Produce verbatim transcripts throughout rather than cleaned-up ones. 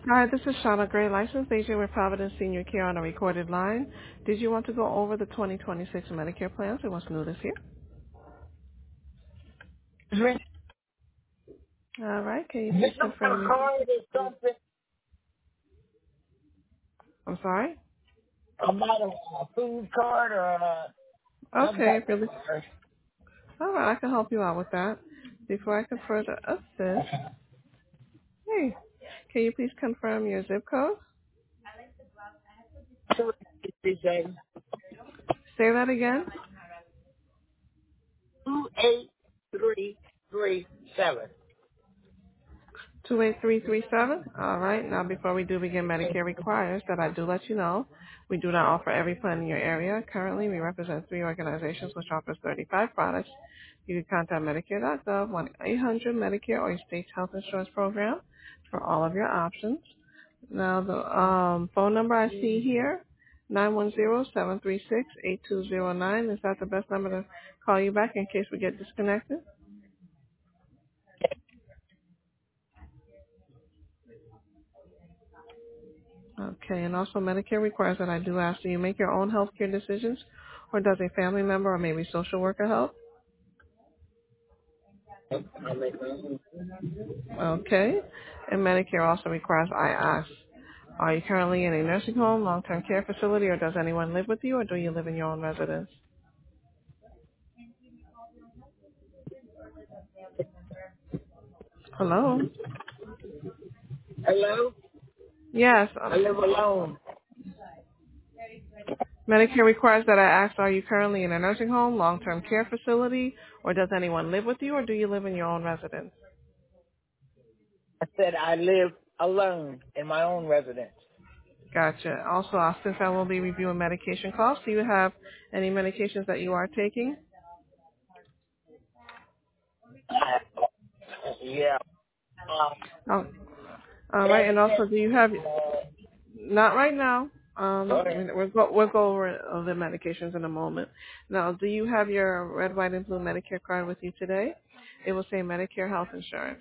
Hi, this is Shauna Gray, licensed agent with Providence Senior Care on a recorded line. Did you want to go over the twenty twenty-six Medicare plans and what's new this year? Drink All right. Can you please drink a confirm your... card or something I'm sorry? about a, a food card or uh, some Okay, type of really. card. All right, I can help you out with that. Before I can further assist, hey, can you please confirm your zip code? Two eight three Say that again. three seven. two eight three three seven. All right. Now, before we do begin, Medicare requires that I do let you know we do not offer every plan in your area. Currently, we represent three organizations which offers thirty-five products. You can contact Medicare dot gov, one eight hundred Medicare, or your state's health insurance program for all of your options. Now, the um, phone number I see here, nine one zero, seven three six, eight two zero nine. Is that the best number to call you back in case we get disconnected? Okay, and also Medicare requires that I do ask, do you make your own health care decisions, or does a family member or maybe social worker help? Okay, and Medicare also requires I ask, are you currently in a nursing home, long-term care facility, or does anyone live with you, or do you live in your own residence? Hello? Hello? Yes, I um, live alone. Medicare requires that I ask, are you currently in a nursing home, long-term care facility, or does anyone live with you, or do you live in your own residence? I said I live alone in my own residence. Gotcha. Also, uh, since I will be reviewing medication costs, do you have any medications that you are taking? I, yeah. Uh, Oh, all right. And also, Medicare. do you have, Uh, not right now, go um, ahead. we'll go, we'll go over uh, the medications in a moment. Now, do you have your red, white, and blue Medicare card with you today? It will say Medicare health insurance.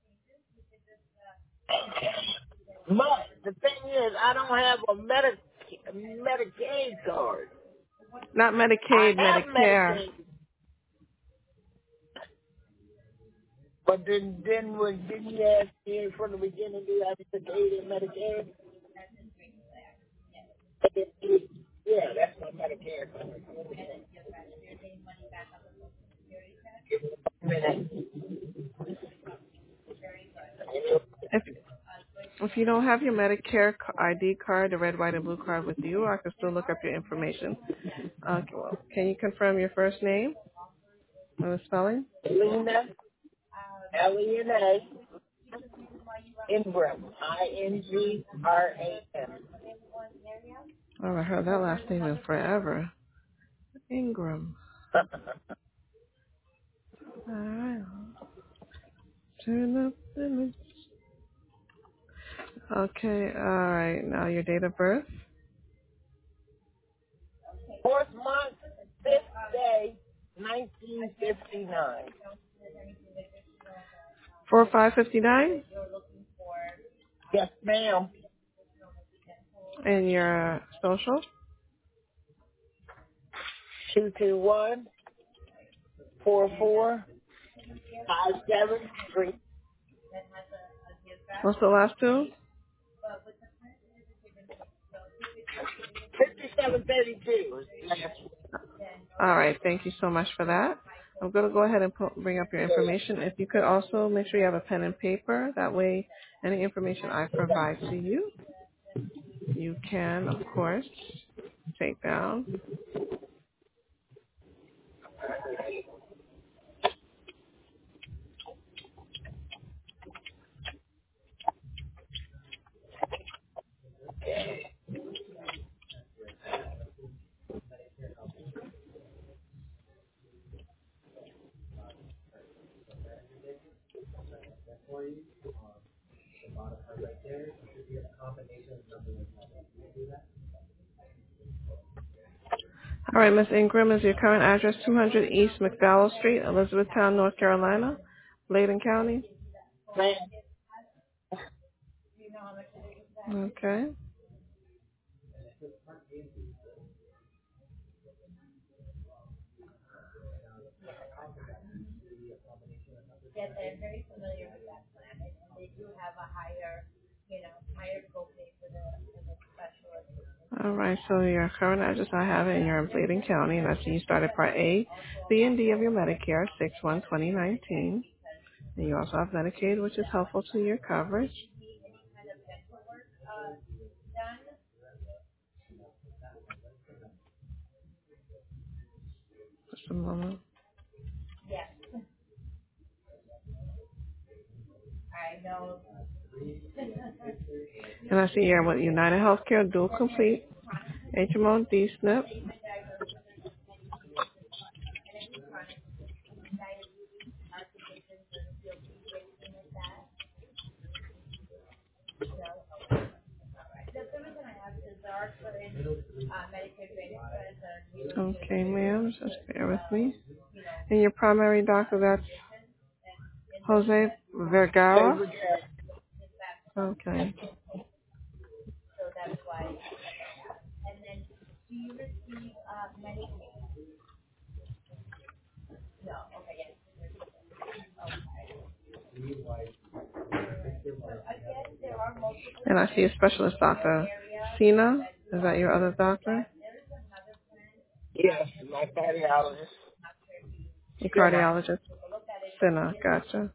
But the thing is, I don't have a Medi- Medicaid card. Not I Medicaid, have Medicare. Medicaid, but then then when didn't you ask me from the beginning do you have Medicaid and Medicare? Yeah, that's my Medicare. If if you don't have your Medicare c- I D card, the red, white, and blue card with you, I can still look up your information. Okay, well, can you confirm your first name and the spelling? Lena, L E N A, Ingram, I N G R A M. Oh, I heard that last name in forever. Ingram. All right. Turn up the lights. Okay, all right. Now your date of birth. Fourth month, fifth day, nineteen fifty-nine. Four five fifty nine. Yes, ma'am. And your social. Two two one four four five seven three What's the last two? fifty seven thirty two. All right. Thank you so much for that. I'm going to go ahead and put, bring up your information. If you could also make sure you have a pen and paper. That way, any information I provide to you, you can, of course, take down. All right, Miss Ingram, is your current address two hundred East McDowell Street, Elizabethtown, North Carolina, Bladen County? Man, Okay. All right, so your current address, I have it, and you're in Bladen County, and I see you started Part A, B, and D of your Medicare, six one twenty nineteen. And you also have Medicaid, which is helpful to your coverage. Just a moment. And I see you're with United Healthcare, Dual Complete, H M O, D S N P. Okay, ma'am, just bear with me. And your primary doctor, that's Jose Vergara? Favorite. Okay. And I see a specialist doctor, Sina. Is that your other doctor? Yes, my cardiologist. Your Sinner. cardiologist? Sina, gotcha.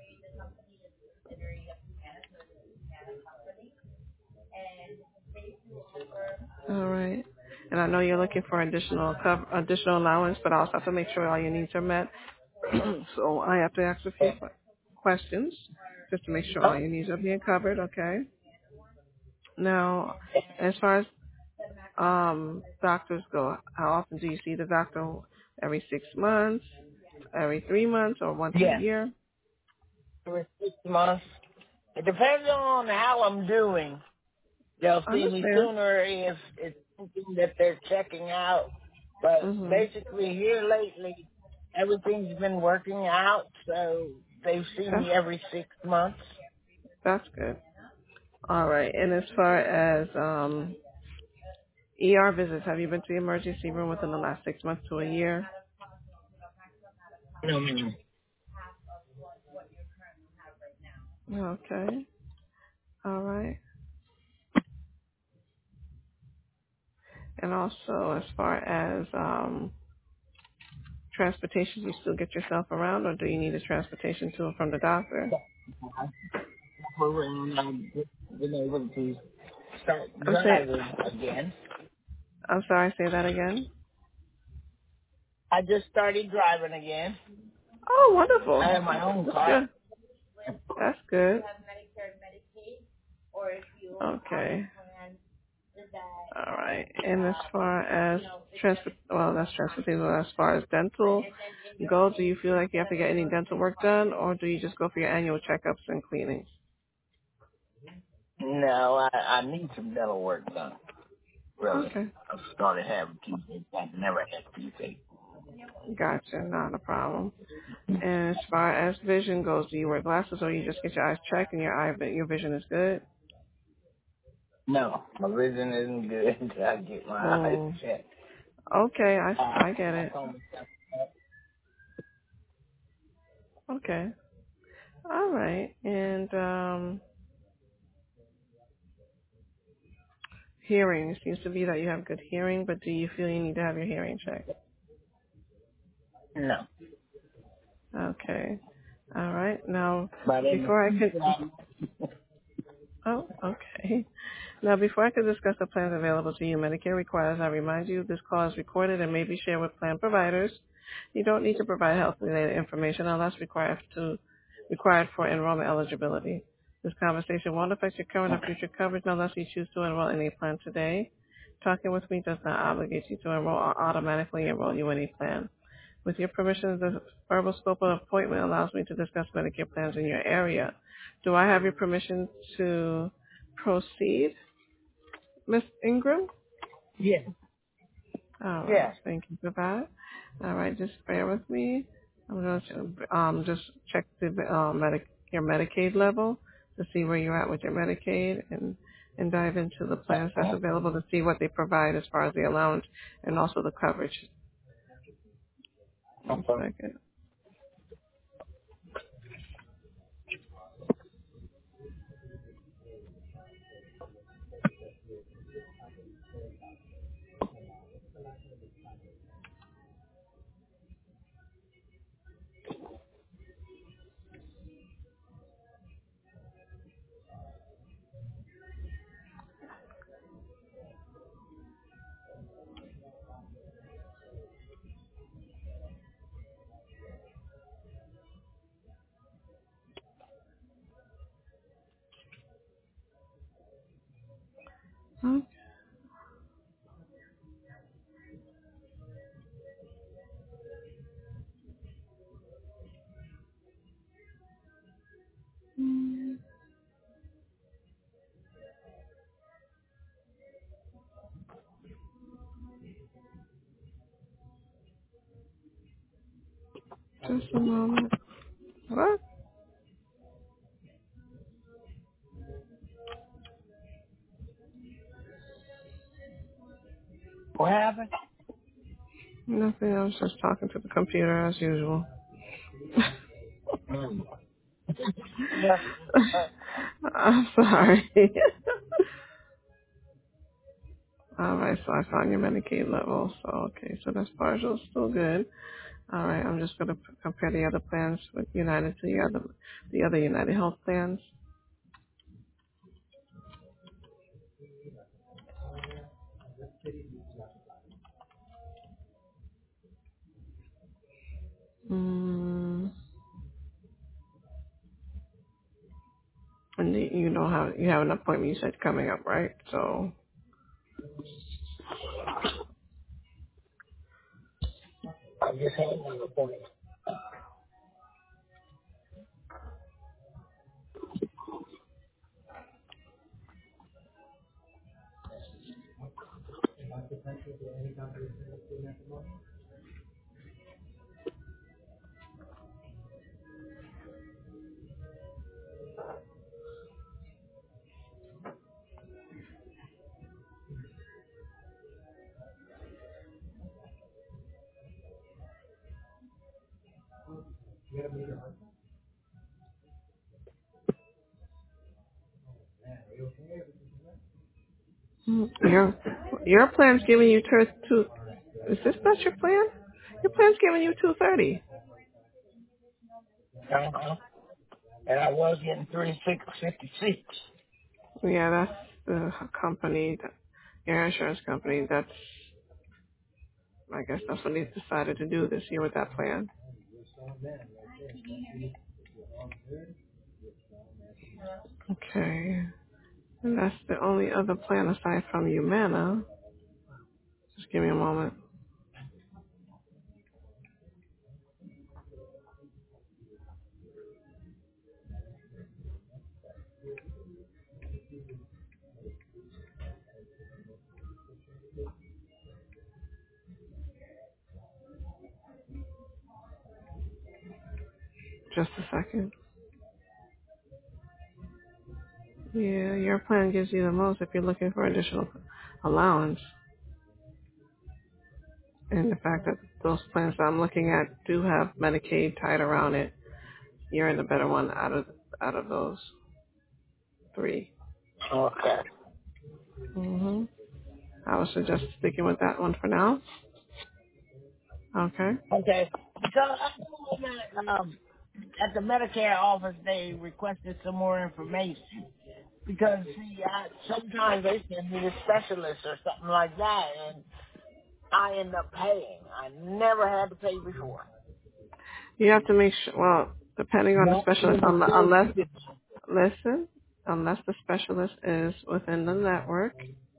All right. And I know you're looking for additional cov- additional allowance, but I also have to make sure all your needs are met. So I have to ask a few que- questions just to make sure all Oh, your needs are being covered. Okay. Now, as far as um, doctors go, how often do you see the doctor? Every six months, every three months, or once a yes. year? For six months. It depends on how I'm doing. They'll see me Understand. sooner if it's something that they're checking out. But Mhm. basically here lately, everything's been working out, so they've seen That's me every six months. that's good. All right. And as far as um, E R visits, have you been to the emergency room within the last six months to a year? No, ma'am. Okay. All right. And also, as far as um, transportation, do you still get yourself around, or do you need a transportation to and from the doctor? Around, I've been able to start I'm saying, driving again. I'm sorry, say that again. I just started driving again. Oh, wonderful. I have my own That's car. good. That's good. Okay. All right. And as far as transport, well, that's transportation. As far as dental go, do you feel like you have to get any dental work done, or do you just go for your annual checkups and cleanings? No, I, I need some dental work done. Really. Okay. I've started having toothache. I've never had toothache. Gotcha. Not a problem. And as far as vision goes, do you wear glasses, or you just get your eyes checked and your eye your vision is good? No, my vision isn't good until I get my eyes Oh, checked. okay. I Uh, I get I it. told myself, Okay. All right. And um, hearing. It seems to be that you have good hearing, but do you feel you need to have your hearing checked? no. Okay. All right. Now, But in the before I could, future, I, oh, okay. Now, before I could discuss the plans available to you, Medicare requires I remind you this call is recorded and may be shared with plan providers. You don't need to provide health-related information unless required to required for enrollment eligibility. This conversation won't affect your current or future coverage unless you choose to enroll in a plan today. Talking with me does not obligate you to enroll or automatically enroll you in a plan. With your permission, the verbal scope of appointment allows me to discuss Medicare plans in your area. Do I have your permission to proceed, Miss Ingram? yes, All right. yes. Thank you for that. All right. Just bear with me. I'm going to um, just check the uh, Medi- your Medicaid level to see where you're at with your Medicaid and and dive into the plans that's Uh-huh. available to see what they provide as far as the allowance and also the coverage. One Okay. second. Okay. Just a moment. What? What happened? Nothing. I was just talking to the computer as usual. Mm. Yes. Uh, I'm sorry. All right, so I found your Medicaid level. So okay, so that's partial, still good. All right, I'm just gonna p- compare the other plans with United to the other the other United Health plans. Mm, and you you don't have you have an appointment you said coming up, right? So I just had an appointment. mm, your your plan's giving you tur- two. Is this not your plan? Your plan's giving you two thirty. Uh-huh. And I was getting three six fifty six. Yeah, that's the company, that, your insurance company. That's I guess that's what they decided to do this year with that plan. Okay. And that's the only other plan aside from Humana. Just give me a moment. Just a second. Yeah, your plan gives you the most if you're looking for additional allowance. And the fact that those plans that I'm looking at do have Medicaid tied around it, you're in the better one out of out of those three. Okay. hmm I would suggest sticking with that one for now. Okay. Okay. So I know that um, at the Medicare office they requested some more information because see, I, sometimes they send me to specialists or something like that, and I end up paying. I never had to pay before. You have to make sure. Well, depending on the Not specialist, even un- before unless you did. listen, unless the specialist is within the network.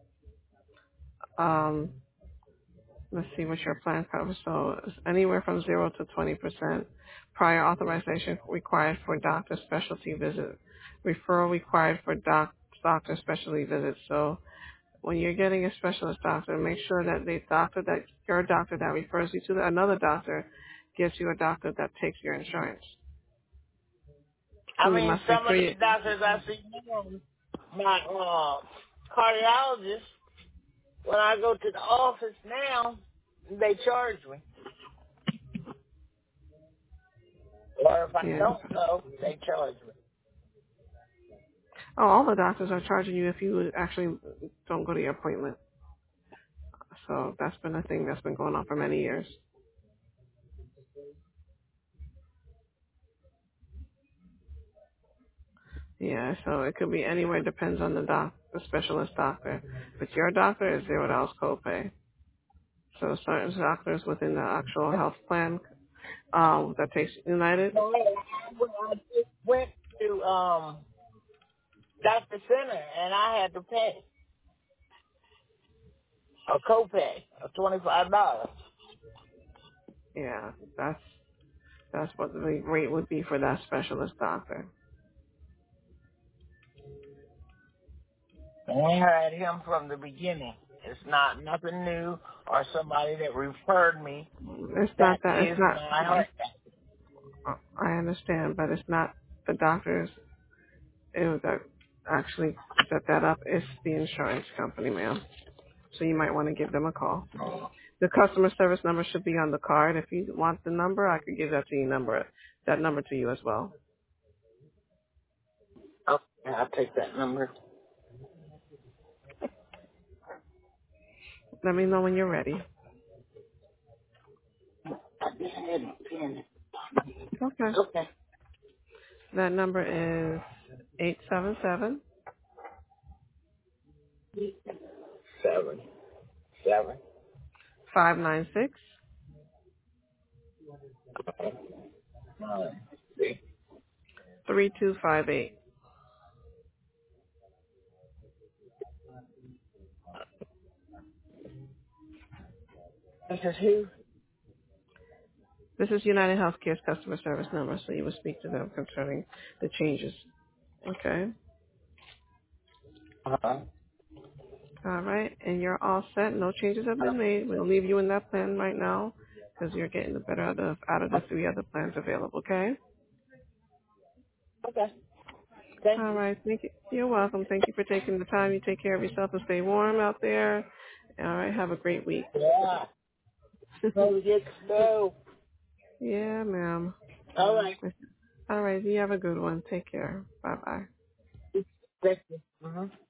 Um, let's see what your plan covers. So it's anywhere from zero to twenty percent. Prior authorization required for doctor specialty visit. Referral required for doc, doctor specialty visits. So when you're getting a specialist doctor, make sure that the doctor that your doctor that refers you to another doctor gives you a doctor that takes your insurance. I You mean, must be some of free. these doctors I see now, my uh, cardiologist, when I go to the office now, they charge me. Or if I Yeah. don't go, they charge me. Oh, all the doctors are charging you if you actually don't go to your appointment. So that's been a thing that's been going on for many years. Yeah, so it could be anywhere, depends on the doc, the specialist doctor. But your doctor is zero dollars copay. So certain doctors within the actual health plan um, that takes United, So I I just went to um, Doctor Center, and I had to pay a copay of twenty-five dollars. yeah, that's that's what the rate would be for that specialist doctor. And I had him from the beginning. It's not nothing new or somebody that referred me. It's not That that. It's is not. my heart. I understand, but it's not the doctors it, that actually set that up. It's the insurance company, ma'am. So you might want to give them a call. The customer service number should be on the card. If you want the number, I could give that to you number that number to you as well. Okay, I'll take that number. Let me know when you're ready. I just had a pen. Okay. Okay. That number is eight seven seven Seven. Seven. five nine six Nine. See? three two five eight. This is who? This is United Healthcare's customer service number, so you will speak to them concerning the changes. Okay. Uh-huh. All right. And you're all set. No changes have been made. We'll leave you in that plan right now because you're getting the better out of, out of the three other plans available. Okay. Okay. Thank All you. right. Thank you. You're welcome. Thank you for taking the time. You take care of yourself and stay warm out there. All right. Have a great week. Yeah. So we get snow. Yeah, ma'am. All right. All right. You have a good one. Take care. Bye bye. Thank you. Mm-hmm.